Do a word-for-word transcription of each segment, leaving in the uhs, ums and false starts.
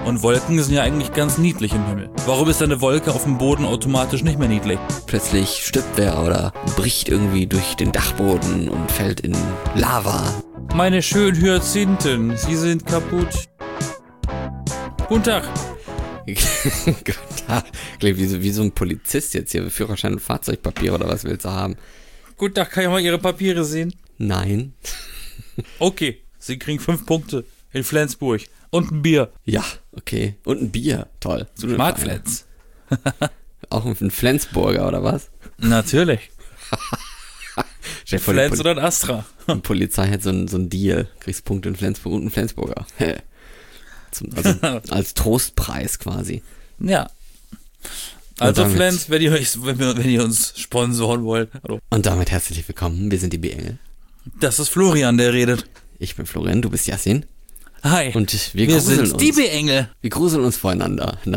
Und Wolken sind ja eigentlich ganz niedlich im Himmel. Warum ist eine Wolke auf dem Boden automatisch nicht mehr niedlich? Plötzlich stirbt wer oder bricht irgendwie durch den Dachboden und fällt in Lava. Meine schönen Hyazinthen, sie sind kaputt. Guten Tag. Guten Tag. Klingt wie so, wie so ein Polizist jetzt hier. Führerschein und Fahrzeugpapier oder was willst du haben? Guten Tag, kann ich mal Ihre Papiere sehen? Nein. Okay, Sie kriegen fünf Punkte in Flensburg. Und ein Bier. Ja, okay. Und ein Bier. Toll. Smart Flens. Auch ein Flensburger oder was? Natürlich. Flens Poli- oder ein Astra. Die Polizei hat so ein, so ein Deal. Kriegst Punkte in Flensburg und einen Flensburger. Zum, also als Trostpreis quasi. Ja. Also damit, Flens, wenn ihr, euch, wenn, wir, wenn ihr uns sponsoren wollt. Hallo. Und damit herzlich willkommen. Wir sind die B-Engel. Das ist Florian, der redet. Ich bin Florian, du bist Yassin. Hi. Und wir, wir gruseln sind uns. die B-Engel. Wir gruseln uns voreinander. Nein.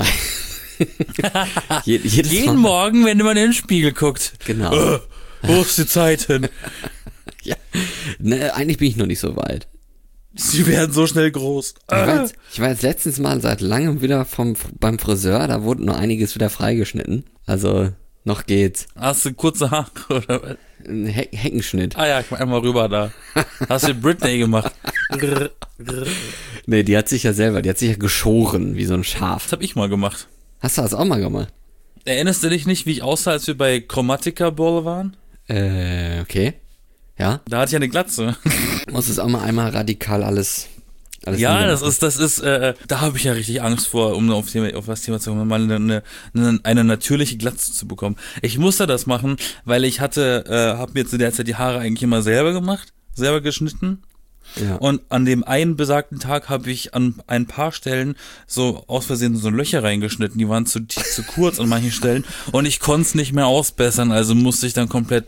Je, jedes Jeden Mal. Morgen, wenn man in den Spiegel guckt. Genau. Äh, wo ist die Zeit hin? Ja. Ne, eigentlich bin ich noch nicht so weit. Sie werden so schnell groß. Ich war, jetzt, ich war jetzt letztens mal seit langem wieder vom, beim Friseur, da wurde noch einiges wieder freigeschnitten. Also, noch geht's. Hast du kurze Haare oder was? Ein He- Heckenschnitt. Ah ja, ich mach einmal rüber da. Hast du Britney gemacht? Grr, grr. Nee, die hat sich ja selber, die hat sich ja geschoren, wie so ein Schaf. Das hab ich mal gemacht. Hast du das auch mal gemacht? Erinnerst du dich nicht, wie ich aussah, als wir bei Chromatica Ball waren? Äh, okay. Ja? Da hatte ich eine Glatze. Muss es auch mal einmal radikal alles, alles Ja, das niedermachen. ist, das ist, äh, da habe ich ja richtig Angst vor, um auf, Thema, auf das Thema zu kommen, mal eine, eine, eine natürliche Glatze zu bekommen. Ich musste das machen, weil ich hatte, äh, habe mir zu der Zeit die Haare eigentlich immer selber gemacht, selber geschnitten. Ja. Und an dem einen besagten Tag habe ich an ein paar Stellen so aus Versehen so Löcher reingeschnitten, die waren zu, zu kurz an manchen Stellen und ich konnte es nicht mehr ausbessern, also musste ich dann komplett...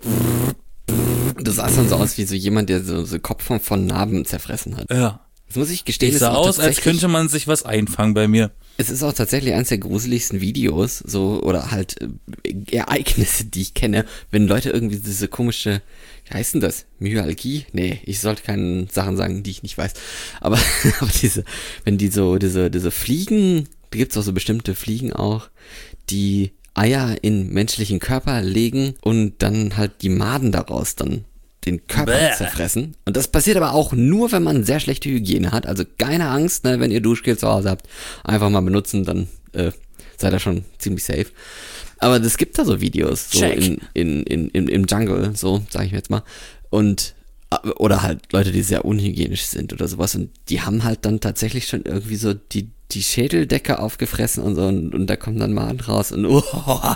Du sahst dann so aus wie so jemand, der so, so Kopf von, von Narben zerfressen hat. Ja. Das muss ich gestehen, Ich ist sah auch aus, als tatsächlich- könnte man sich was einfangen bei mir. Es ist auch tatsächlich eines der gruseligsten Videos, so, oder halt äh, Ereignisse, die ich kenne, wenn Leute irgendwie diese komische, wie heißt denn das? Myalgie? Nee, ich sollte keine Sachen sagen, die ich nicht weiß. Aber, aber diese, wenn die so, diese, diese Fliegen, da gibt's auch so bestimmte Fliegen auch, die Eier in menschlichen Körper legen und dann halt die Maden daraus dann den Körper Bäh. zerfressen. Und das passiert aber auch nur, wenn man sehr schlechte Hygiene hat. Also keine Angst, ne, wenn ihr Duschgel zu Hause habt, einfach mal benutzen, dann äh, seid ihr schon ziemlich safe. Aber es gibt da so Videos, so Check. in, in, in, in, im Jungle, so sage ich mir jetzt mal. Und oder halt Leute, die sehr unhygienisch sind oder sowas. Und die haben halt dann tatsächlich schon irgendwie so die, die Schädeldecke aufgefressen und so. Und, und da kommen dann Maden raus. Und oh,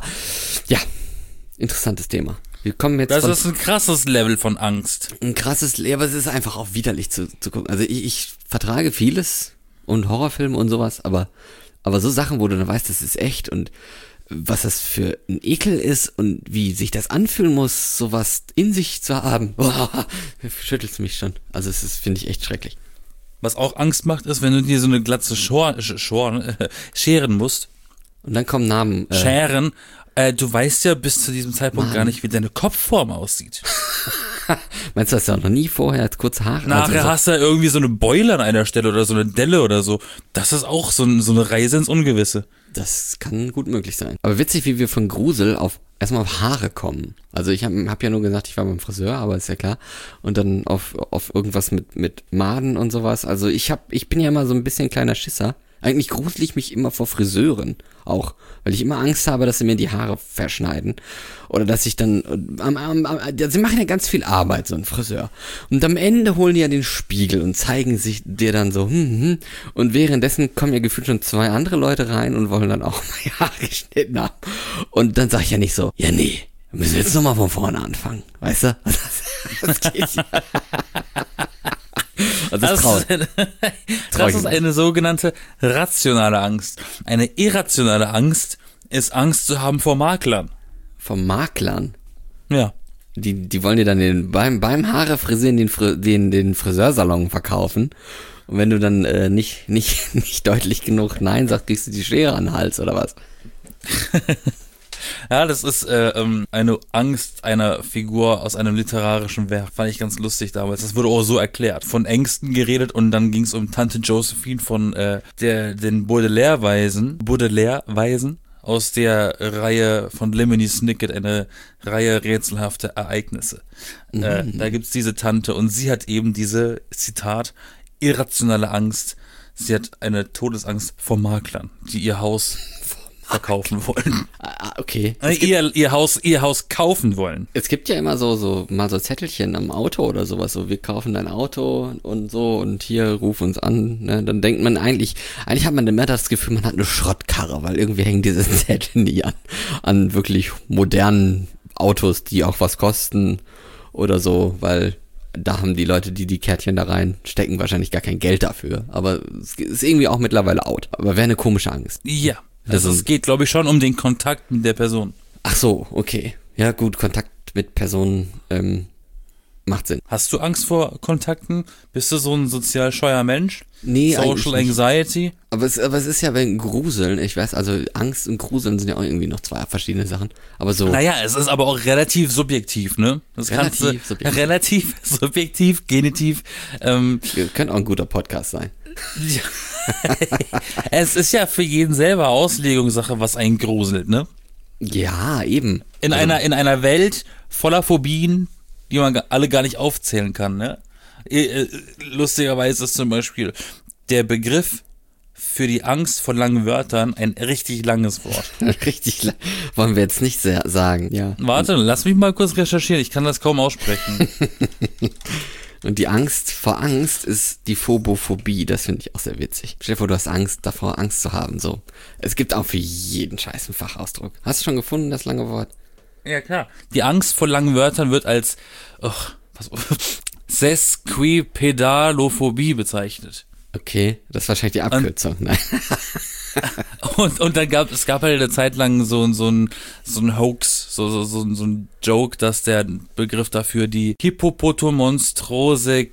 ja, interessantes Thema. Wir kommen jetzt Das von, ist ein krasses Level von Angst. ein krasses, ja, aber es ist einfach auch widerlich zu, zu gucken. Also ich, ich vertrage vieles und Horrorfilme und sowas, aber, aber so Sachen, wo du dann weißt, das ist echt und was das für ein Ekel ist und wie sich das anfühlen muss, sowas in sich zu haben, oh, schüttelt's mich schon. Also es ist, finde ich, echt schrecklich. Was auch Angst macht, ist, wenn du dir so eine Glatze schor, schor, äh, scheren musst. Und dann kommen Namen. Äh, Scheren. Äh, du weißt ja bis zu diesem Zeitpunkt Mann. gar nicht, wie deine Kopfform aussieht. meinst du, hast du auch noch nie vorher kurze Haare? Nachher also, hast du ja irgendwie so eine Beule an einer Stelle oder so eine Delle oder so. Das ist auch so, ein, so eine Reise ins Ungewisse. Das kann gut möglich sein. Aber witzig, wie wir von Grusel auf erstmal auf Haare kommen. Also ich habe hab ja nur gesagt, ich war beim Friseur, aber ist ja klar. Und dann auf, auf irgendwas mit, mit Maden und sowas. Also ich hab, ich bin ja immer so ein bisschen kleiner Schisser. Eigentlich grusel ich mich immer vor Friseuren auch, weil ich immer Angst habe, dass sie mir die Haare verschneiden oder dass ich dann, am, am, am, sie machen ja ganz viel Arbeit, so ein Friseur. Und am Ende holen die ja den Spiegel und zeigen sich dir dann so, hm, hm. Und währenddessen kommen ja gefühlt schon zwei andere Leute rein und wollen dann auch mal die Haare geschnitten haben. Und dann sag ich ja nicht so, ja nee, wir müssen jetzt nochmal von vorne anfangen, weißt du? Das, das geht ja. Also das, Das, ist eine, das ist eine sogenannte rationale Angst. Eine irrationale Angst ist Angst zu haben vor Maklern. Vom Maklern. Ja. Die, die wollen dir dann den, beim, beim Haare frisieren den, Fri- den, den Friseursalon verkaufen. Und wenn du dann äh, nicht, nicht, nicht deutlich genug Nein sagst, kriegst du die Schere an den Hals oder was? Ja, das ist äh, ähm, eine Angst einer Figur aus einem literarischen Werk. Fand ich ganz lustig damals. Das wurde auch so erklärt. Von Ängsten geredet und dann ging es um Tante Josephine von äh, der den Baudelaire-Weisen. Baudelaire-Weisen aus der Reihe von Lemony Snicket, eine Reihe rätselhafte Ereignisse. Mhm. Äh, da gibt's diese Tante und sie hat eben diese, Zitat, irrationale Angst. Sie hat eine Todesangst vor Maklern, die ihr Haus verkaufen wollen. Ah, okay. Äh, ihr, ihr Haus, ihr Haus kaufen wollen. Es gibt ja immer so, so, mal so Zettelchen am Auto oder sowas, so, wir kaufen dein Auto und so und hier, ruf uns an, ne? Dann denkt man eigentlich, eigentlich hat man immer das Gefühl, man hat eine Schrottkarre, weil irgendwie hängen diese Zettel nie an, an wirklich modernen Autos, die auch was kosten oder so, weil da haben die Leute, die die Kärtchen da rein stecken, wahrscheinlich gar kein Geld dafür. Aber es ist irgendwie auch mittlerweile out. Aber wäre eine komische Angst. Ja. Also es geht, glaube ich, schon um den Kontakt mit der Person. Ach so, okay. Ja gut, Kontakt mit Personen ähm, macht Sinn. Hast du Angst vor Kontakten? Bist du so ein sozial scheuer Mensch? Nee, Social Anxiety? Aber es, aber es ist ja wegen Gruseln, ich weiß, also Angst und Gruseln sind ja auch irgendwie noch zwei verschiedene Sachen. Aber so. Naja, es ist aber auch relativ subjektiv, ne? Das relativ kannst du, subjektiv. Relativ subjektiv, genitiv. Ähm, Könnte auch ein guter Podcast sein. Ja. Es ist ja für jeden selber Auslegungssache, was einen gruselt, ne? Ja, eben. In also, einer, in einer Welt voller Phobien, die man alle gar nicht aufzählen kann, ne? Lustigerweise ist zum Beispiel der Begriff für die Angst vor langen Wörtern ein richtig langes Wort. Richtig lang. Wollen wir jetzt nicht sehr sagen, ja. Warte, lass mich mal kurz recherchieren, ich kann das kaum aussprechen. Und die Angst vor Angst ist die Phobophobie. Das finde ich auch sehr witzig. Stell dir vor, du hast Angst davor, Angst zu haben. So. Es gibt auch für jeden Scheiß einen Fachausdruck. Hast du schon gefunden, das lange Wort? Ja, klar. Die Angst vor langen Wörtern wird als oh, was, Sesquipedalophobie bezeichnet. Okay, das ist wahrscheinlich die Abkürzung. Nein. Und, und dann gab es gab halt eine Zeit lang so, so ein so ein Hoax, so, so, so, so ein Joke, dass der Begriff dafür die Hippopotomonstrose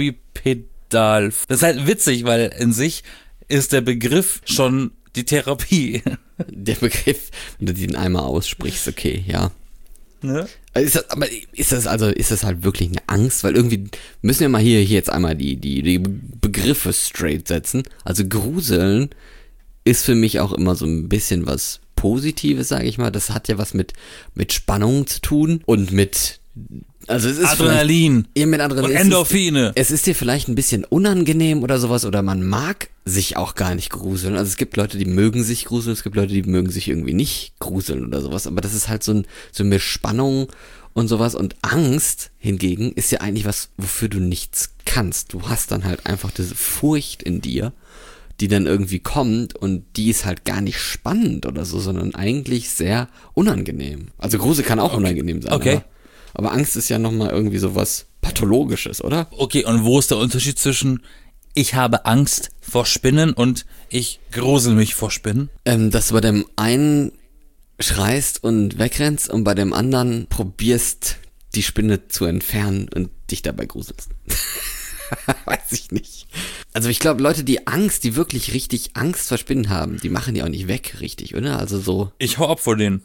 quipedal. Das ist halt witzig, weil in sich ist der Begriff schon die Therapie. Der Begriff, wenn du den einmal aussprichst, okay, ja. Ne? Ist das, aber ist das also, ist das halt wirklich eine Angst? Weil irgendwie müssen wir mal hier, hier jetzt einmal die, die, die Begriffe straight setzen. Also Gruseln ist für mich auch immer so ein bisschen was Positives, sage ich mal. Das hat ja was mit, mit Spannung zu tun und mit, also es ist Adrenalin ja, mit Adrenalin und Endorphine. Es, es ist dir vielleicht ein bisschen unangenehm oder sowas oder man mag sich auch gar nicht gruseln. Also es gibt Leute, die mögen sich gruseln, es gibt Leute, die mögen sich irgendwie nicht gruseln oder sowas. Aber das ist halt so ein, so eine Spannung und sowas. Und Angst hingegen ist ja eigentlich was, wofür du nichts kannst. Du hast dann halt einfach diese Furcht in dir, die dann irgendwie kommt und die ist halt gar nicht spannend oder so, sondern eigentlich sehr unangenehm. Also Grusel kann auch okay. unangenehm sein. Okay. Aber, aber Angst ist ja nochmal irgendwie so was Pathologisches, oder? Okay, und wo ist der Unterschied zwischen ich habe Angst vor Spinnen und ich grusel mich vor Spinnen? Ähm, dass du bei dem einen schreist und wegrennst und bei dem anderen probierst, die Spinne zu entfernen und dich dabei gruselst. Weiß ich nicht. Also ich glaube, Leute, die Angst, die wirklich richtig Angst vor Spinnen haben, die machen die auch nicht weg, richtig, oder? Also so. Ich hau ab vor denen.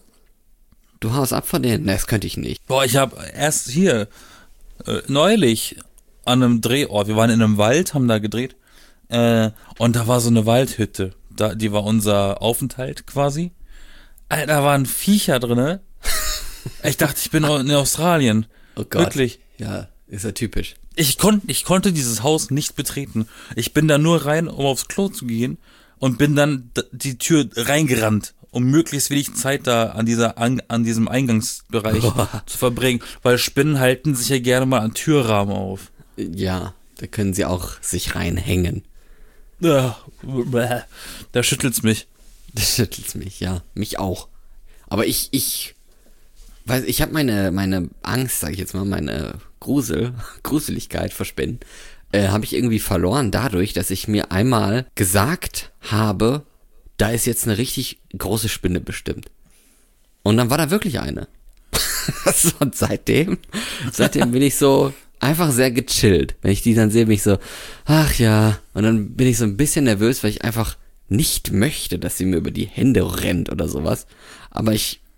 Du haust ab von denen? Ne, das könnte ich nicht. Boah, ich habe erst hier äh, neulich an einem Drehort, wir waren in einem Wald, haben da gedreht äh, und da war so eine Waldhütte, da, die war unser Aufenthalt quasi. Alter, da waren Viecher drinne. Ich dachte, ich bin in Australien. Oh Gott. Wirklich. Ja, ist ja typisch. Ich, kon, ich konnte dieses Haus nicht betreten. Ich bin da nur rein, um aufs Klo zu gehen und bin dann die Tür reingerannt, um möglichst wenig Zeit da an dieser an, an diesem Eingangsbereich oh. zu verbringen, weil Spinnen halten sich ja gerne mal an Türrahmen auf. Ja, da können sie auch sich reinhängen. Da schüttelt's mich. Das schüttelt's mich, ja, mich auch. Aber ich ich weiß, ich habe meine meine Angst, sag ich jetzt mal, meine Grusel, Gruseligkeit vor Spinnen, äh, habe ich irgendwie verloren dadurch, dass ich mir einmal gesagt habe, da ist jetzt eine richtig große Spinne bestimmt. Und dann war da wirklich eine. Und seitdem, seitdem bin ich so einfach sehr gechillt. Wenn ich die dann sehe, bin ich so, ach ja. Und dann bin ich so ein bisschen nervös, weil ich einfach nicht möchte, dass sie mir über die Hände rennt oder sowas. Aber ich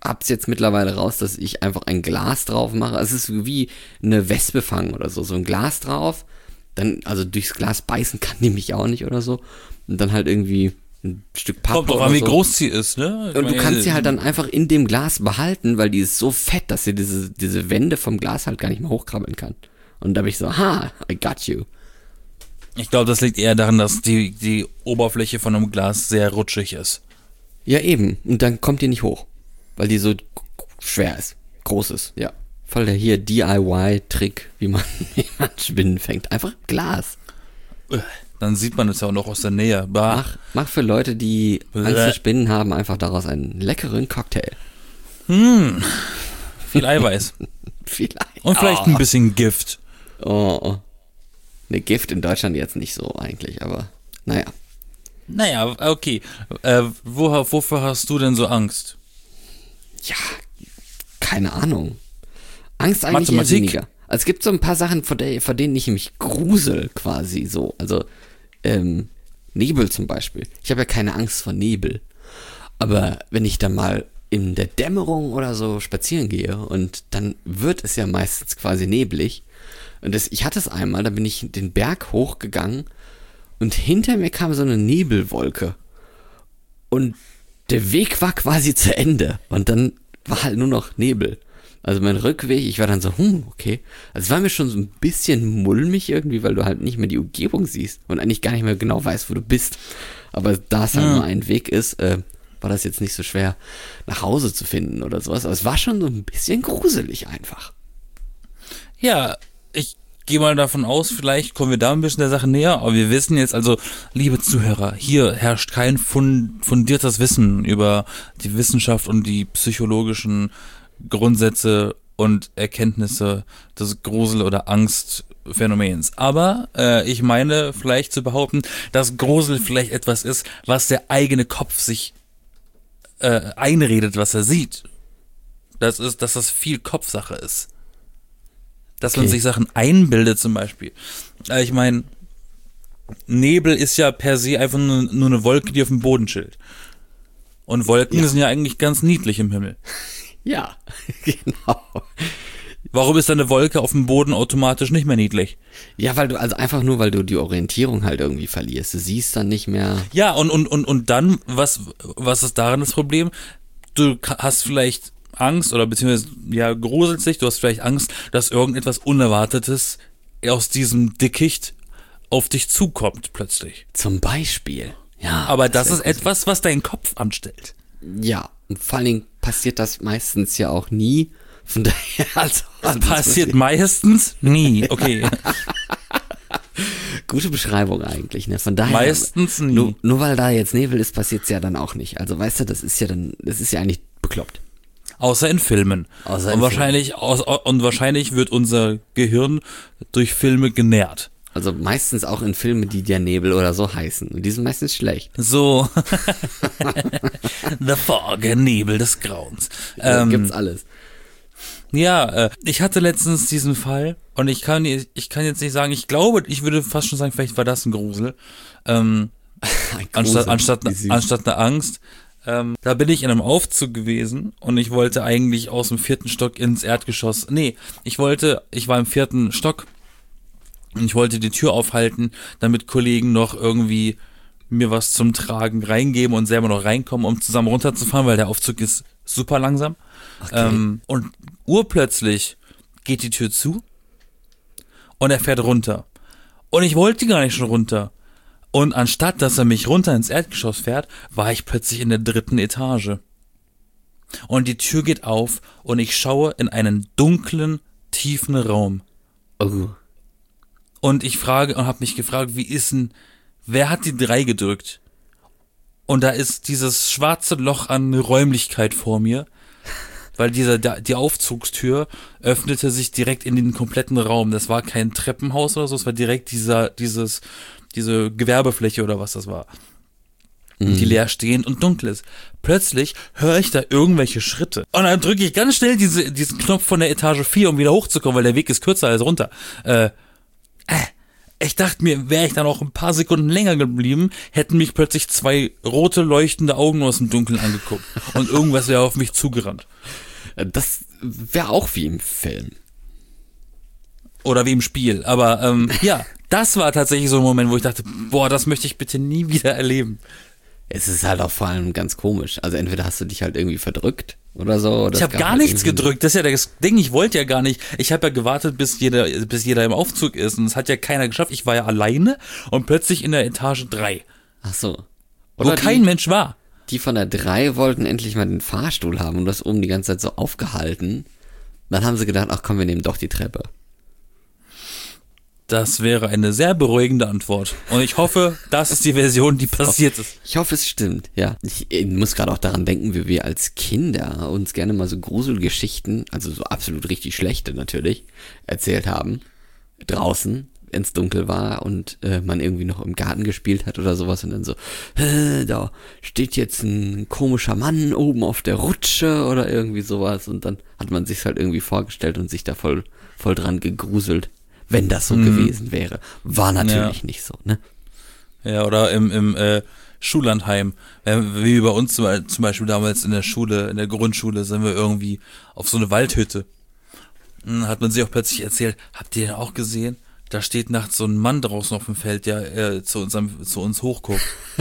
hab's jetzt mittlerweile raus, dass ich einfach ein Glas drauf mache. Es ist wie eine Wespe fangen oder so. So ein Glas drauf, dann, also durchs Glas beißen kann die mich auch nicht oder so. Und dann halt irgendwie ein Stück Pappe Kommt drauf oder an, wie so. groß sie ist, ne? Ich Und du meine, kannst sie halt dann einfach in dem Glas behalten, weil die ist so fett, dass sie diese, diese Wände vom Glas halt gar nicht mehr hochkrabbeln kann. Und da bin ich so, ha, I got you. Ich glaube, das liegt eher daran, dass die, die Oberfläche von einem Glas sehr rutschig ist. Ja, eben. Und dann kommt die nicht hoch. Weil die so schwer ist. Groß ist, ja. Voll der hier D I Y-Trick, wie man, wie man Spinnen fängt. Einfach Glas. Dann sieht man es ja auch noch aus der Nähe. Bah. Mach, mach für Leute, die Angst vor Spinnen haben, einfach daraus einen leckeren Cocktail. Hm. Viel Eiweiß. Vielleicht. Und vielleicht oh. ein bisschen Gift. Oh, oh. Ne, Gift in Deutschland jetzt nicht so eigentlich, aber naja. Naja, okay. Äh, wo, wofür hast du denn so Angst? Ja, keine Ahnung. Angst eigentlich eher Mathematik? weniger. Also es gibt so ein paar Sachen, vor, der, vor denen ich mich grusel quasi so. Also ähm, Nebel zum Beispiel. Ich habe ja keine Angst vor Nebel. Aber wenn ich dann mal in der Dämmerung oder so spazieren gehe und dann wird es ja meistens quasi neblig. Und das, ich hatte es einmal, da bin ich den Berg hochgegangen und hinter mir kam so eine Nebelwolke. Und der Weg war quasi zu Ende. Und dann war halt nur noch Nebel. Also mein Rückweg, ich war dann so, hm, okay. Also es war mir schon so ein bisschen mulmig irgendwie, weil du halt nicht mehr die Umgebung siehst und eigentlich gar nicht mehr genau weißt, wo du bist. Aber da es halt Ja. nur ein Weg ist, äh, war das jetzt nicht so schwer, nach Hause zu finden oder sowas. Aber es war schon so ein bisschen gruselig einfach. Ja, ich gehe mal davon aus, vielleicht kommen wir da ein bisschen der Sache näher, aber wir wissen jetzt also, liebe Zuhörer, hier herrscht kein fund- fundiertes Wissen über die Wissenschaft und die psychologischen Grundsätze und Erkenntnisse des Grusel- oder Angstphänomens. Aber äh, ich meine vielleicht zu behaupten, dass Grusel vielleicht etwas ist, was der eigene Kopf sich äh, einredet, was er sieht. Das ist, dass das viel Kopfsache ist. Dass man Okay. sich Sachen einbildet zum Beispiel. Äh, ich meine, Nebel ist ja per se einfach nur, nur eine Wolke, die auf dem Boden chillt. Und Wolken Ja. sind ja eigentlich ganz niedlich im Himmel. Ja, genau. Warum ist dann eine Wolke auf dem Boden automatisch nicht mehr niedlich? Ja, weil du, also einfach nur, weil du die Orientierung halt irgendwie verlierst. Du siehst dann nicht mehr. Ja, und, und, und, und dann, was, was ist daran das Problem? Du ka- hast vielleicht Angst oder beziehungsweise, ja, gruselst dich, du hast vielleicht Angst, dass irgendetwas Unerwartetes aus diesem Dickicht auf dich zukommt plötzlich. Zum Beispiel. Ja. Aber das wär ist etwas, was dein Kopf anstellt. Ja, und vor allen Dingen passiert das meistens ja auch nie. Von daher, also, Das passiert meistens nie. Okay. Gute Beschreibung eigentlich, ne? Von daher. Meistens nie. Nur, nur weil da jetzt Nebel ist, passiert's ja dann auch nicht. Also weißt du, das ist ja dann, das ist ja eigentlich bekloppt. Außer in Filmen. Außer in und wahrscheinlich, aus, und wahrscheinlich wird unser Gehirn durch Filme genährt. Also meistens auch in Filmen, die der Nebel oder so heißen. Und die sind meistens schlecht. So. The Fog, Nebel des Grauens. Da Ähm, gibt's alles. Ja, äh, ich hatte letztens diesen Fall und ich kann, ich kann jetzt nicht sagen, ich glaube, ich würde fast schon sagen, vielleicht war das ein Grusel. Ähm, Ein anstatt, Grusel. anstatt, Wie süß. anstatt eine Angst. Ähm, da bin ich in einem Aufzug gewesen und ich wollte eigentlich aus dem vierten Stock ins Erdgeschoss. Nee, ich wollte, ich war im vierten Stock und ich wollte die Tür aufhalten, damit Kollegen noch irgendwie mir was zum Tragen reingeben und selber noch reinkommen, um zusammen runterzufahren, weil der Aufzug ist super langsam. Okay. Ähm, und urplötzlich geht die Tür zu und er fährt runter. Und ich wollte gar nicht schon runter. Und anstatt, dass er mich runter ins Erdgeschoss fährt, war ich plötzlich in der dritten Etage. Und die Tür geht auf und ich schaue in einen dunklen, tiefen Raum. Oh. Und ich frage und habe mich gefragt, wie ist denn, wer hat die drei gedrückt? Und da ist dieses schwarze Loch an Räumlichkeit vor mir, weil dieser, die Aufzugstür öffnete sich direkt in den kompletten Raum. Das war kein Treppenhaus oder so, es war direkt dieser, dieses, diese Gewerbefläche oder was das war. Mhm. Die leer stehend und dunkel ist. Plötzlich höre ich da irgendwelche Schritte. Und dann drücke ich ganz schnell diese, diesen Knopf von der Etage vier, um wieder hochzukommen, weil der Weg ist kürzer als runter. Äh, äh, ich dachte mir, wäre ich dann auch ein paar Sekunden länger geblieben, hätten mich plötzlich zwei rote, leuchtende Augen aus dem Dunkeln angeguckt. Und irgendwas wäre auf mich zugerannt. Das wäre auch wie im Film. Oder wie im Spiel. Aber ähm, ja, das war tatsächlich so ein Moment, wo ich dachte, boah, das möchte ich bitte nie wieder erleben. Es ist halt auch vor allem ganz komisch. Also entweder hast du dich halt irgendwie verdrückt oder so. Oder ich habe gar halt nichts gedrückt. Das ist ja das Ding. Ich wollte ja gar nicht. Ich habe ja gewartet, bis jeder, bis jeder im Aufzug ist. Und es hat ja keiner geschafft. Ich war ja alleine und plötzlich in der Etage drei. Ach so. Oder wo kein die, Mensch war. Die von der drei wollten endlich mal den Fahrstuhl haben und das oben die ganze Zeit so aufgehalten. Dann haben sie gedacht, ach komm, wir nehmen doch die Treppe. Das wäre eine sehr beruhigende Antwort. Und ich hoffe, das ist die Version, die passiert ist. Ich hoffe, es stimmt, ja. Ich, ich muss gerade auch daran denken, wie wir als Kinder uns gerne mal so Gruselgeschichten, also so absolut richtig schlechte natürlich, erzählt haben. Draußen, wenn es dunkel war und äh, man irgendwie noch im Garten gespielt hat oder sowas und dann so, äh, da steht jetzt ein komischer Mann oben auf der Rutsche oder irgendwie sowas und dann hat man sich halt irgendwie vorgestellt und sich da voll, voll dran gegruselt. Wenn das so hm. gewesen wäre. War natürlich ja. nicht so, ne? Ja, oder im, im äh, Schullandheim. Wie bei uns zum, zum Beispiel damals in der Schule, in der Grundschule, sind wir irgendwie auf so eine Waldhütte. Dann hat man sich auch plötzlich erzählt, habt ihr den auch gesehen? Da steht nachts so ein Mann draußen auf dem Feld, der äh, zu, unserem, zu uns hochguckt.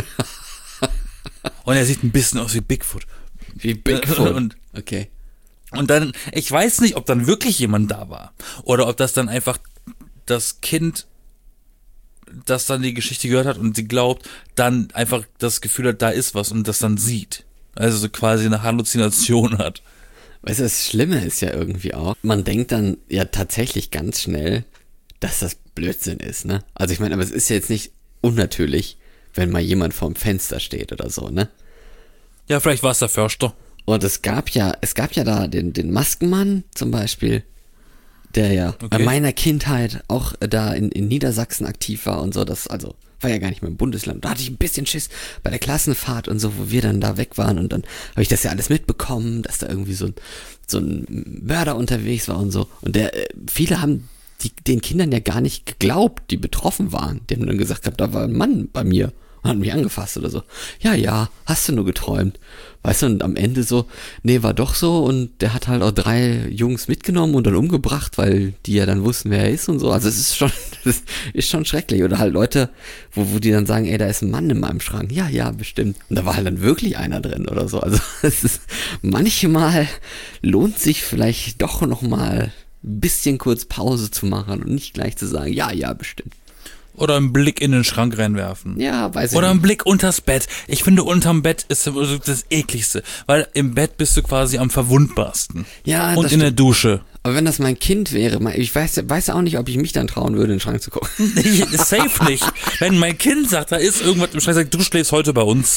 Und er sieht ein bisschen aus wie Bigfoot. Wie Bigfoot? Und, okay. Und dann, ich weiß nicht, ob dann wirklich jemand da war. Oder ob das dann einfach das Kind, das dann die Geschichte gehört hat und sie glaubt, dann einfach das Gefühl hat, da ist was und das dann sieht. Also so quasi eine Halluzination hat. Weißt du, das Schlimme ist ja irgendwie auch, man denkt dann ja tatsächlich ganz schnell, dass das Blödsinn ist, ne? Also ich meine, aber es ist ja jetzt nicht unnatürlich, wenn mal jemand vorm Fenster steht oder so, ne? Ja, vielleicht war es der Förster. Und es gab ja, es gab ja da den, den Maskenmann zum Beispiel, der ja okay. bei meiner Kindheit auch da in, in Niedersachsen aktiv war und so, das, also, war ja gar nicht mehr im Bundesland. Da hatte ich ein bisschen Schiss bei der Klassenfahrt und so, wo wir dann da weg waren und dann habe ich das ja alles mitbekommen, dass da irgendwie so ein, so ein Mörder unterwegs war und so. Und der, viele haben die, den Kindern ja gar nicht geglaubt, die betroffen waren. Die haben dann gesagt, da war ein Mann bei mir und hat mich angefasst oder so. Ja, ja, hast du nur geträumt. Weißt du, und am Ende so, nee, war doch so und der hat halt auch drei Jungs mitgenommen und dann umgebracht, weil die ja dann wussten, wer er ist und so. Also es ist schon, das ist schon schrecklich. Oder halt Leute, wo, wo die dann sagen, ey, da ist ein Mann in meinem Schrank. Ja, ja, bestimmt. Und da war halt dann wirklich einer drin oder so. Also es ist, manchmal lohnt sich vielleicht doch nochmal ein bisschen kurz Pause zu machen und nicht gleich zu sagen, ja, ja, bestimmt. Oder einen Blick in den Schrank reinwerfen. Ja, weiß ich Oder einen nicht. Blick unters Bett. Ich finde, unterm Bett ist das ekligste. Weil im Bett bist du quasi am verwundbarsten. Ja, und das in stimmt. der Dusche. Aber wenn das mein Kind wäre, ich weiß, weiß auch nicht, ob ich mich dann trauen würde, in den Schrank zu gucken. Safe nicht. Wenn mein Kind sagt, da ist irgendwas im Schrank, sagt, du schläfst heute bei uns.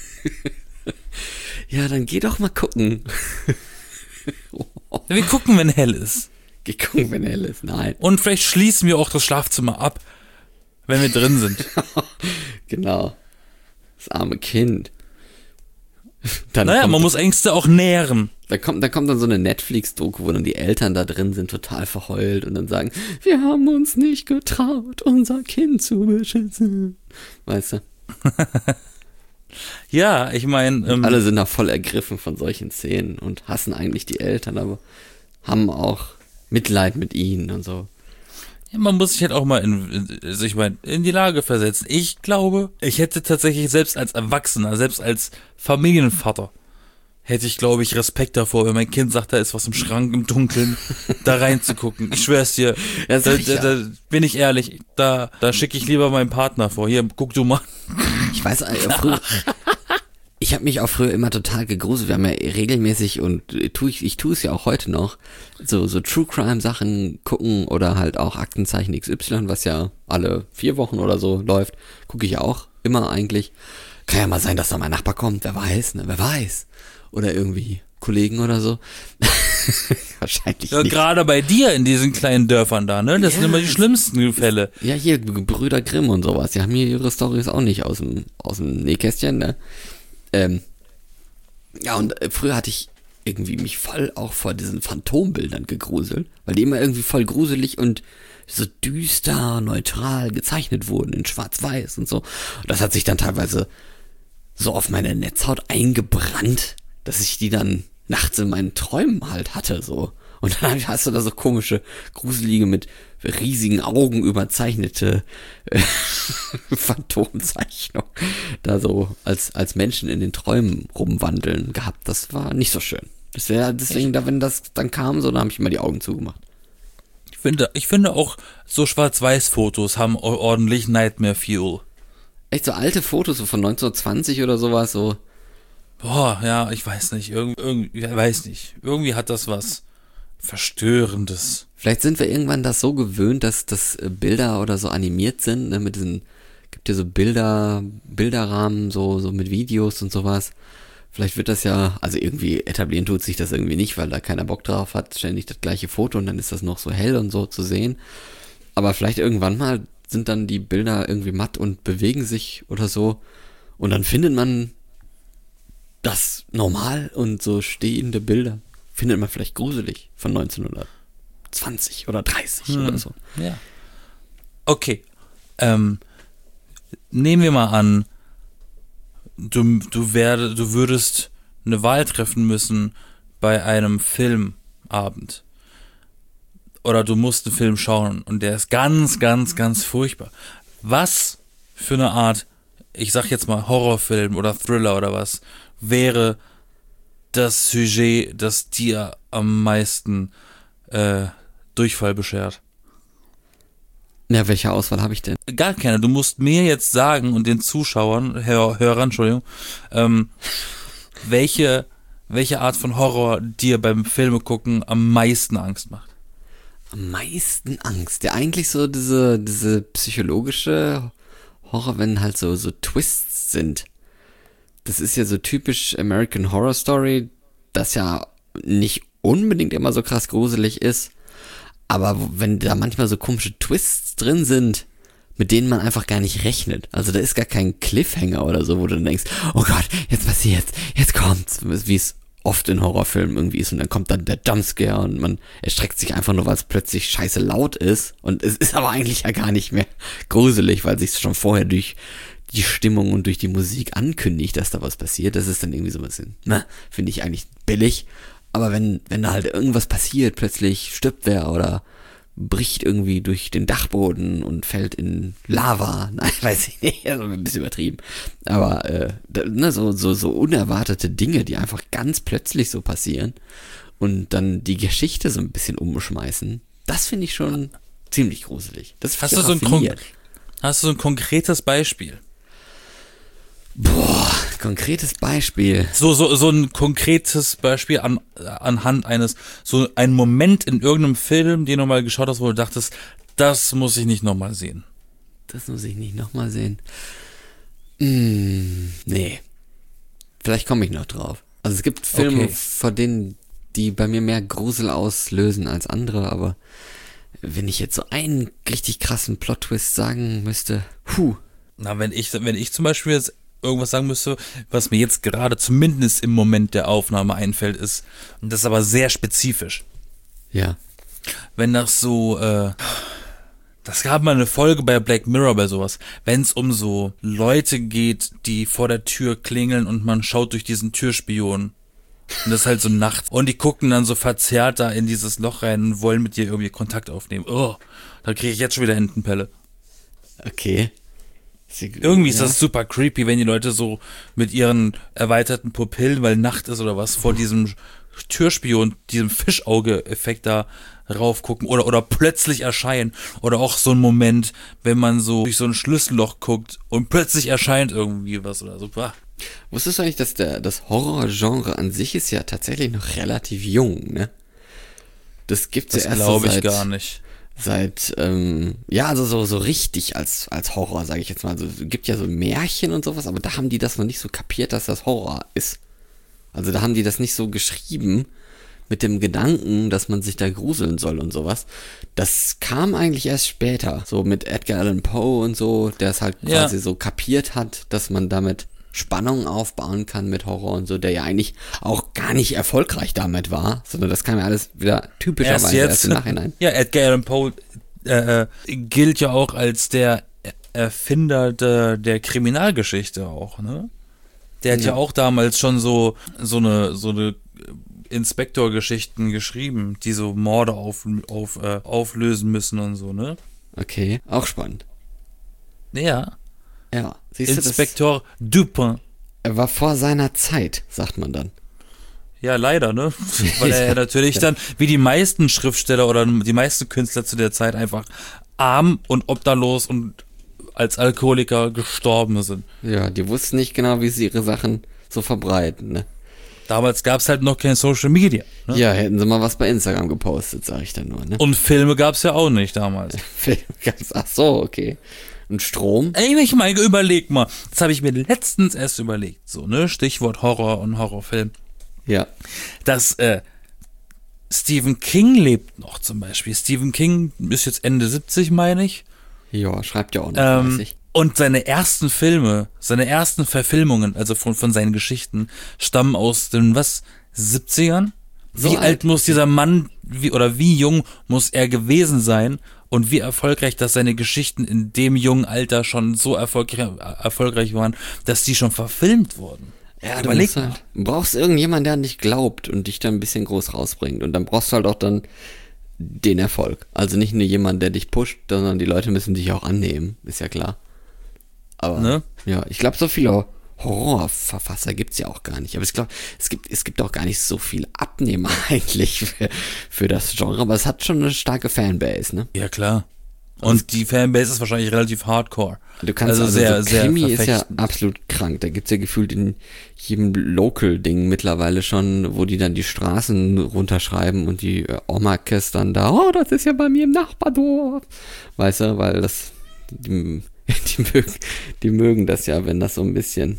Ja, dann geh doch mal gucken. Wir gucken, wenn hell ist. Geh gucken, wenn hell ist, nein. Und vielleicht schließen wir auch das Schlafzimmer ab, wenn wir drin sind. Genau. Das arme Kind. Dann naja, kommt, man muss Ängste auch nähren. Da kommt, da kommt dann so eine Netflix-Doku, wo dann die Eltern da drin sind, total verheult und dann sagen, wir haben uns nicht getraut, unser Kind zu beschützen. Weißt du? Ja, ich meine... Ähm, alle sind da voll ergriffen von solchen Szenen und hassen eigentlich die Eltern, aber haben auch Mitleid mit ihnen und so. Ja, man muss sich halt auch mal in, also ich meine, in die Lage versetzen. Ich glaube, ich hätte tatsächlich selbst als Erwachsener, selbst als Familienvater, hätte ich, glaube ich, Respekt davor, wenn mein Kind sagt, da ist was im Schrank im Dunkeln, da reinzugucken. Ich schwör's dir, ja, da, ich da, da bin ich ehrlich, da, da schicke ich lieber meinen Partner vor. Hier, guck du mal. Ich weiß, äh, früher, ich habe mich auch früher immer total gegruselt. Wir haben ja regelmäßig und tu ich, ich tue es ja auch heute noch, so, so True Crime Sachen gucken oder halt auch Aktenzeichen X Y, was ja alle vier Wochen oder so läuft, gucke ich auch immer eigentlich. Kann ja mal sein, dass da mein Nachbar kommt, wer weiß, ne, wer weiß. Oder irgendwie Kollegen oder so. Wahrscheinlich ja, nicht. Gerade bei dir in diesen kleinen Dörfern da, ne? Das ja, sind immer die schlimmsten Fälle. Ja, hier Brüder Grimm und sowas. Die haben hier ihre Storys auch nicht aus dem, aus dem Nähkästchen, ne? Ähm, ja, und äh, früher hatte ich irgendwie mich voll auch vor diesen Phantombildern gegruselt, weil die immer irgendwie voll gruselig und so düster, neutral gezeichnet wurden, in schwarz-weiß und so. Und das hat sich dann teilweise so auf meine Netzhaut eingebrannt, dass ich die dann nachts in meinen Träumen halt hatte, so. Und dann hast du da so komische, gruselige, mit riesigen Augen überzeichnete äh, Phantomzeichnung da so als, als Menschen in den Träumen rumwandeln gehabt. Das war nicht so schön. Das wäre deswegen, da, wenn das dann kam, so, dann habe ich immer die Augen zugemacht. Ich finde, ich finde auch so Schwarz-Weiß-Fotos haben ordentlich Nightmare Fuel. Echt so alte Fotos so von neunzehnhundertzwanzig oder sowas, so. Boah, ja, ich weiß nicht, irgendwie, irgendwie, ich weiß nicht. Irgendwie hat das was Verstörendes. Vielleicht sind wir irgendwann das so gewöhnt, dass, dass Bilder oder so animiert sind, ne, mit diesen, gibt ja so Bilder, Bilderrahmen, so, so mit Videos und sowas. Vielleicht wird das ja, also irgendwie etablieren tut sich das irgendwie nicht, weil da keiner Bock drauf hat, ständig das gleiche Foto und dann ist das noch so hell und so zu sehen. Aber vielleicht irgendwann mal sind dann die Bilder irgendwie matt und bewegen sich oder so und dann findet man das normal und so stehende Bilder findet man vielleicht gruselig von neunzehnhundertzwanzig oder dreißig hm, oder so. Ja. Okay. Ähm, nehmen wir mal an, du, du, werde, du würdest eine Wahl treffen müssen bei einem Filmabend. Oder du musst einen Film schauen und der ist ganz, ganz, ganz furchtbar. Was für eine Art, ich sag jetzt mal Horrorfilm oder Thriller oder was, wäre das Sujet, das dir am meisten äh, Durchfall beschert? Ja, welche Auswahl habe ich denn? Gar keine. Du musst mir jetzt sagen und den Zuschauern, Hör, Hörern, Entschuldigung, ähm, welche, welche Art von Horror dir beim Filme gucken am meisten Angst macht. Am meisten Angst? Ja, eigentlich so diese, diese psychologische Horror, wenn halt so, so Twists sind. Das ist ja so typisch American Horror Story, das ja nicht unbedingt immer so krass gruselig ist, aber wenn da manchmal so komische Twists drin sind, mit denen man einfach gar nicht rechnet. Also da ist gar kein Cliffhanger oder so, wo du dann denkst, oh Gott, jetzt passiert's, jetzt kommt's, wie es oft in Horrorfilmen irgendwie ist und dann kommt dann der Jumpscare und man erstreckt sich einfach nur, weil es plötzlich scheiße laut ist und es ist aber eigentlich ja gar nicht mehr gruselig, weil sich schon vorher durch die Stimmung und durch die Musik ankündigt, dass da was passiert. Das ist dann irgendwie so ein bisschen, na, finde ich eigentlich billig. Aber wenn, wenn da halt irgendwas passiert, plötzlich stirbt wer oder bricht irgendwie durch den Dachboden und fällt in Lava. Nein, weiß ich nicht, also ein bisschen übertrieben. Aber äh, da, ne, so, so, so unerwartete Dinge, die einfach ganz plötzlich so passieren und dann die Geschichte so ein bisschen umschmeißen, das finde ich schon ziemlich gruselig. Das hast du so ein Kon- Hast du so ein konkretes Beispiel? Boah, konkretes Beispiel. So, so, so ein konkretes Beispiel an, anhand eines, so ein Moment in irgendeinem Film, den du mal geschaut hast, wo du dachtest, das muss ich nicht nochmal sehen. Das muss ich nicht nochmal sehen. Hm, nee. Vielleicht komme ich noch drauf. Also es gibt Filme, okay, vor denen, die bei mir mehr Grusel auslösen als andere, aber wenn ich jetzt so einen richtig krassen Plot-Twist sagen müsste, puh. Na, wenn ich, wenn ich zum Beispiel jetzt irgendwas sagen müsste, was mir jetzt gerade zumindest im Moment der Aufnahme einfällt, ist, und das ist aber sehr spezifisch. Ja. Wenn das so, äh, das gab mal eine Folge bei Black Mirror bei sowas, wenn es um so Leute geht, die vor der Tür klingeln und man schaut durch diesen Türspion. Und das ist halt so nachts. Und die gucken dann so verzerrt da in dieses Loch rein und wollen mit dir irgendwie Kontakt aufnehmen. Oh, da kriege ich jetzt schon wieder Entenpelle. Okay. Irgendwie ist das super creepy, wenn die Leute so mit ihren erweiterten Pupillen, weil Nacht ist oder was, vor diesem Türspion, diesem Fischauge-Effekt da raufgucken oder, oder plötzlich erscheinen. Oder auch so ein Moment, wenn man so durch so ein Schlüsselloch guckt und plötzlich erscheint irgendwie was oder so. Bah. Wusstest du eigentlich, dass der, das Horror-Genre an sich ist ja tatsächlich noch relativ jung, ne? Das gibt's das ja erst glaube so ich gar nicht. Seit, ähm, ja, also so, so richtig als, als Horror, sage ich jetzt mal. Also, es gibt ja so Märchen und sowas, aber da haben die das noch nicht so kapiert, dass das Horror ist. Also da haben die das nicht so geschrieben mit dem Gedanken, dass man sich da gruseln soll und sowas. Das kam eigentlich erst später, so mit Edgar Allan Poe und so, der es halt ja. quasi so kapiert hat, dass man damit Spannung aufbauen kann mit Horror und so, der ja eigentlich auch gar nicht erfolgreich damit war, sondern das kam ja alles wieder typischerweise erst, erst, erst im Nachhinein. Ja, Edgar Allan Poe äh, gilt ja auch als der Erfinder der, der Kriminalgeschichte auch, ne? Der hat ja. ja auch damals schon so, so eine, so eine Inspektorgeschichten geschrieben, die so Morde auf, auf, äh, auflösen müssen und so, ne? Okay, auch spannend. Ja. Ja, siehst du, Inspektor Dupin. Er war vor seiner Zeit, sagt man dann. Ja, leider, ne? Weil er ja natürlich dann, wie die meisten Schriftsteller oder die meisten Künstler zu der Zeit einfach arm und obdachlos und als Alkoholiker gestorben sind. Ja, die wussten nicht genau, wie sie ihre Sachen so verbreiten, ne? Damals gab es halt noch kein Social Media. Ne? Ja, hätten sie mal was bei Instagram gepostet, sag ich dann nur, ne? Und Filme gab es ja auch nicht damals. Filme gab's, ach so, okay. Und Strom? Ey, ich meine, überleg mal. Das habe ich mir letztens erst überlegt. So, ne? Stichwort Horror und Horrorfilm. Ja. Dass, äh, Stephen King lebt noch zum Beispiel. Stephen King ist jetzt Ende siebzig, meine ich. Ja, schreibt ja auch noch, ähm, weiß ich. Und seine ersten Filme, seine ersten Verfilmungen, also von, von seinen Geschichten, stammen aus den, was, siebzigern? So wie alt. alt muss dieser Mann, wie, oder wie jung muss er gewesen sein und wie erfolgreich, dass seine Geschichten in dem jungen Alter schon so erfolgreich, erfolgreich waren, dass die schon verfilmt wurden. Ja, du, musst halt, du brauchst irgendjemanden, der an dich glaubt und dich dann ein bisschen groß rausbringt. Und dann brauchst du halt auch dann den Erfolg. Also nicht nur jemand, der dich pusht, sondern die Leute müssen dich auch annehmen, ist ja klar. Aber, ne? Ja, ich glaube, so viele Horrorverfasser gibt's ja auch gar nicht. Aber ich glaube, es gibt, es gibt auch gar nicht so viele Abnehmer eigentlich für, für das Genre. Aber es hat schon eine starke Fanbase, ne? Ja, klar. Und also, die Fanbase ist wahrscheinlich relativ hardcore. Du kannst also, also sehr, so sehr Krimi ist ja verfechten. absolut krank. Da gibt's ja gefühlt in jedem Local-Ding mittlerweile schon, wo die dann die Straßen runterschreiben und die äh, Omakes dann da, oh, das ist ja bei mir im Nachbardorf. Weißt du, weil das, die, die mögen, die mögen das ja, wenn das so ein bisschen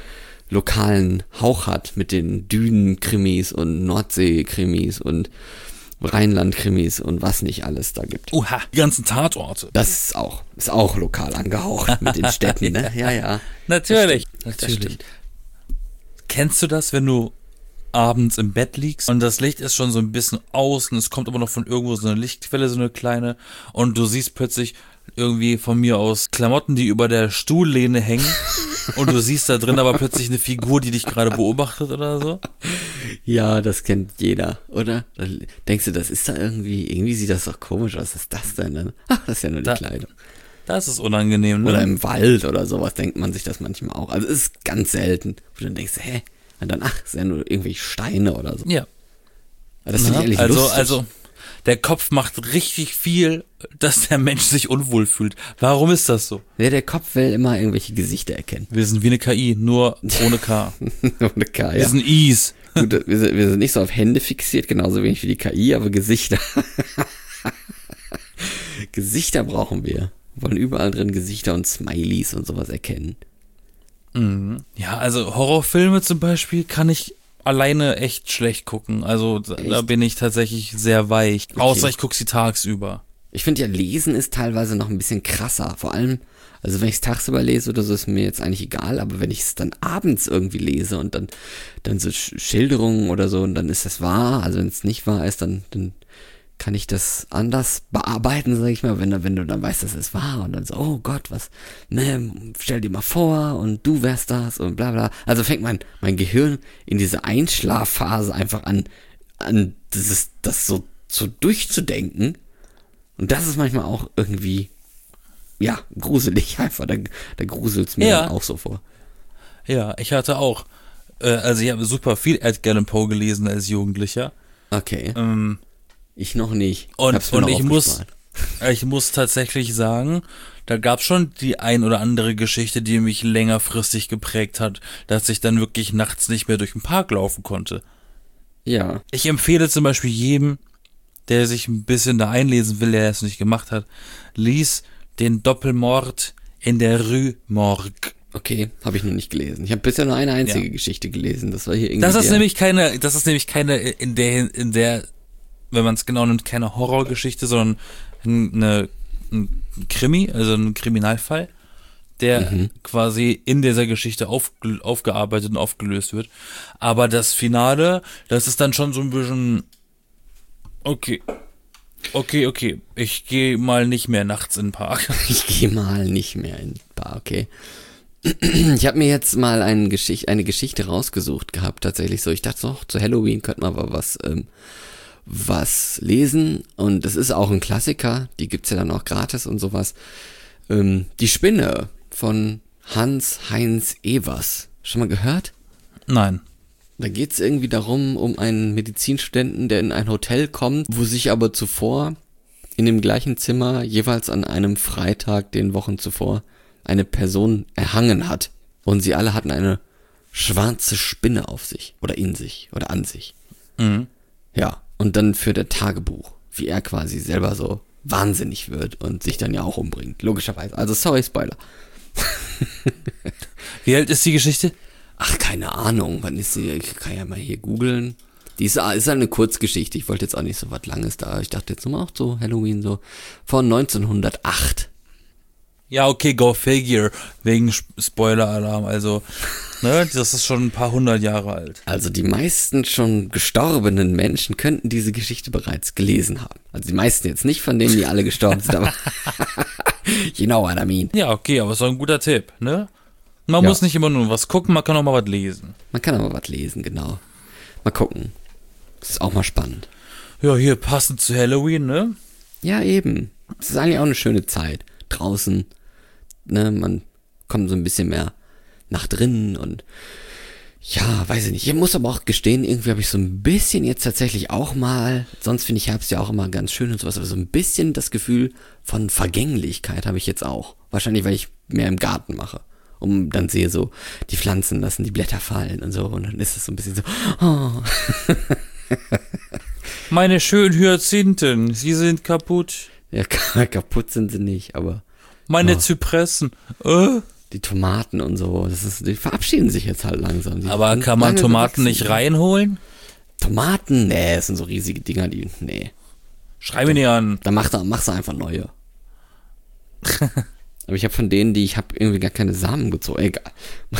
lokalen Hauch hat mit den Dünen-Krimis und Nordsee-Krimis und Rheinland-Krimis und was nicht alles da gibt. Oha, die ganzen Tatorte. Das ist auch, ist auch lokal angehaucht mit den Städten, ne? Ja, ja. Natürlich. Das stimmt, Natürlich. das stimmt. Kennst du das, wenn du abends im Bett liegst und das Licht ist schon so ein bisschen aus und es kommt aber noch von irgendwo so eine Lichtquelle, so eine kleine, und du siehst plötzlich irgendwie von mir aus Klamotten, die über der Stuhllehne hängen und du siehst da drin aber plötzlich eine Figur, die dich gerade beobachtet oder so? Ja, das kennt jeder, oder? Dann denkst du, das ist da irgendwie, irgendwie sieht das doch komisch aus, was ist das denn? Dann? Ach, das ist ja nur die Da- Kleidung. Das ist unangenehm, ne? Oder im Wald oder sowas denkt man sich das manchmal auch. Also es ist ganz selten, wo du dann denkst, hä? Und dann, ach, das sind ja nur irgendwelche Steine oder so. Ja. Aber das finde ich ehrlich also, lustig. also, der Kopf macht richtig viel, dass der Mensch sich unwohl fühlt. Warum ist das so? Ja, der Kopf will immer irgendwelche Gesichter erkennen. Wir sind wie eine K I, nur ohne K. Ohne K, Wir ja. sind Is. Gut, wir, sind, wir sind nicht so auf Hände fixiert, genauso wenig wie die K I, aber Gesichter. Gesichter brauchen wir. Wir wollen überall drin Gesichter und Smileys und sowas erkennen. Mhm. Ja, also Horrorfilme zum Beispiel kann ich alleine echt schlecht gucken. Also da, da Echt? bin ich tatsächlich sehr weich. Okay. Außer ich gucke sie tagsüber. Ich finde ja, Lesen ist teilweise noch ein bisschen krasser. Vor allem, also wenn ich es tagsüber lese oder so, ist mir jetzt eigentlich egal. Aber wenn ich es dann abends irgendwie lese und dann, dann so Sch- Schilderungen oder so, und dann ist das wahr. Also wenn es nicht wahr ist, dann, dann kann ich das anders bearbeiten, sag ich mal, wenn, du- wenn du dann weißt, das ist wahr. Und dann so, oh Gott, was, ne, stell dir mal vor und du wärst das und bla bla. Also fängt mein, mein Gehirn in diese Einschlafphase einfach an, an dieses, das so, so durchzudenken. Und das ist manchmal auch irgendwie, ja, gruselig einfach. Da, da gruselt's mir Ja. dann auch so vor. Ja, ich hatte auch, äh, also ich habe super viel Edgar Allan Poe gelesen als Jugendlicher. Okay. Ähm, Ich noch nicht. Und, Hab's mir und noch ich muss, aufgespart. ich muss tatsächlich sagen, da gab es schon die ein oder andere Geschichte, die mich längerfristig geprägt hat, dass ich dann wirklich nachts nicht mehr durch den Park laufen konnte. Ja. Ich empfehle zum Beispiel jedem, der sich ein bisschen da einlesen will, der es nicht gemacht hat, lies den Doppelmord in der Rue Morgue. Okay, habe ich noch nicht gelesen. Ich habe bisher nur eine einzige Ja. Geschichte gelesen. Das war hier irgendwie Das ist der, nämlich keine, das ist nämlich keine in der, in der, wenn man es genau nimmt, keine Horrorgeschichte, sondern eine, ein Krimi, also ein Kriminalfall, der Mhm. quasi in dieser Geschichte auf, aufgearbeitet und aufgelöst wird. Aber das Finale, das ist dann schon so ein bisschen, okay. Okay, okay. Ich gehe mal nicht mehr nachts in den Park. Ich gehe mal nicht mehr in den Park, okay. Ich habe mir jetzt mal eine Geschichte, eine Geschichte rausgesucht gehabt, tatsächlich so. Ich dachte so, zu Halloween könnte man aber was, ähm, was lesen. Und das ist auch ein Klassiker, die gibt's ja dann auch gratis und sowas. Ähm, Die Spinne von Hans-Heinz Evers. Schon mal gehört? Nein. Da geht's irgendwie darum, um einen Medizinstudenten, der in ein Hotel kommt, wo sich aber zuvor in dem gleichen Zimmer jeweils an einem Freitag, den Wochen zuvor, eine Person erhangen hat. Und sie alle hatten eine schwarze Spinne auf sich oder in sich oder an sich. Mhm. Ja, und dann führt er Tagebuch, wie er quasi selber so wahnsinnig wird und sich dann ja auch umbringt, logischerweise. Also sorry, Spoiler. Wie alt ist die Geschichte? Ach, keine Ahnung, wann ist sie? Ich kann ja mal hier googeln. Die ist, ist halt eine Kurzgeschichte. Ich wollte jetzt auch nicht so was Langes da. Ich dachte jetzt nur mal auch so Halloween so von neunzehnhundertacht. Ja, okay, go figure. Wegen Spoiler-Alarm. Also, ne, das ist schon ein paar hundert Jahre alt. Also die meisten schon gestorbenen Menschen könnten diese Geschichte bereits gelesen haben. Also die meisten jetzt nicht von denen, die alle gestorben sind, aber you know what I mean. Ja, okay, aber ist doch ein guter Tipp, ne? Man Ja. muss nicht immer nur was gucken, man kann auch mal was lesen. Man kann aber was lesen, genau. Mal gucken. Das ist auch mal spannend. Ja, hier passend zu Halloween, ne? Ja, eben. Es ist eigentlich auch eine schöne Zeit. Draußen, ne, man kommt so ein bisschen mehr nach drinnen und ja, weiß ich nicht. Ich muss aber auch gestehen, irgendwie habe ich so ein bisschen jetzt tatsächlich auch mal, sonst finde ich Herbst ja auch immer ganz schön und sowas, aber so ein bisschen das Gefühl von Vergänglichkeit habe ich jetzt auch. Wahrscheinlich, weil ich mehr im Garten mache. Und dann sehe so, die Pflanzen lassen die Blätter fallen und so und dann ist es so ein bisschen so, oh. Meine schönen Hyazinthen, sie sind kaputt. Ja, kaputt sind sie nicht, aber Meine Oh. Zypressen. Äh? die Tomaten und so, das ist, die verabschieden sich jetzt halt langsam. Die Aber sind kann man lange Tomaten gewachsen. nicht reinholen? Tomaten? Nee, das sind so riesige Dinger, die, nee. Schreib mir nicht an. Dann mach, mach sie einfach neue. Aber ich habe von denen, die ich habe, irgendwie gar keine Samen gezogen. Egal.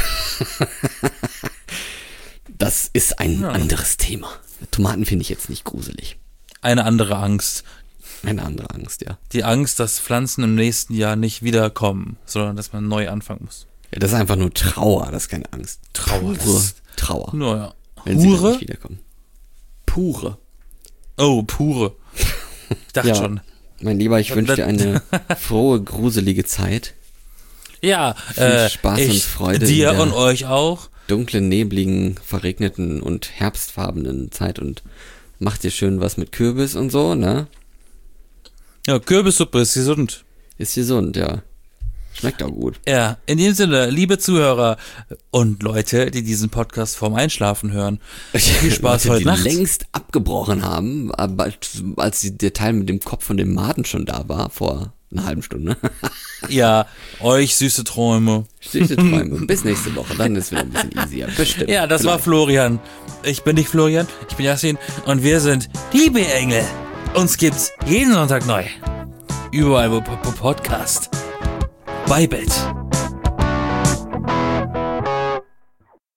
Das ist ein Ja. anderes Thema. Tomaten finde ich jetzt nicht gruselig. Eine andere Angst. Eine andere Angst, ja. Die Angst, dass Pflanzen im nächsten Jahr nicht wiederkommen, sondern dass man neu anfangen muss. Ja, das ist einfach nur Trauer, das ist keine Angst. Trauer, das Pure ist- Trauer. Naja. Wenn sie dann Hure? nicht wiederkommen. Pure. Oh, pure. Ich dachte Ja. schon. Mein Lieber, ich wünsche dir eine frohe, gruselige Zeit. Ja, Viel äh, Spaß ich, und Freude dir in der- und euch auch. Dunklen, nebligen, verregneten und herbstfarbenen Zeit und mach dir schön was mit Kürbis und so, ne? Ja, Kürbissuppe ist gesund. Ist gesund, ja. Schmeckt auch gut. Ja, in dem Sinne, liebe Zuhörer und Leute, die diesen Podcast vorm Einschlafen hören, viel Spaß Leute, heute die Nacht. längst abgebrochen haben, aber als die- der Teil mit dem Kopf und dem Maden schon da war, vor einer halben Stunde. Ja, euch süße Träume. Süße Träume. Bis nächste Woche, dann ist wieder ein bisschen easier. Bestimmt. Ja, das war Vielleicht. Florian. Ich bin nicht Florian, ich bin Yassin und wir sind die B-Engel. Uns gibt's jeden Sonntag neu. Überall, wo P- P- Podcast. Bei Bett.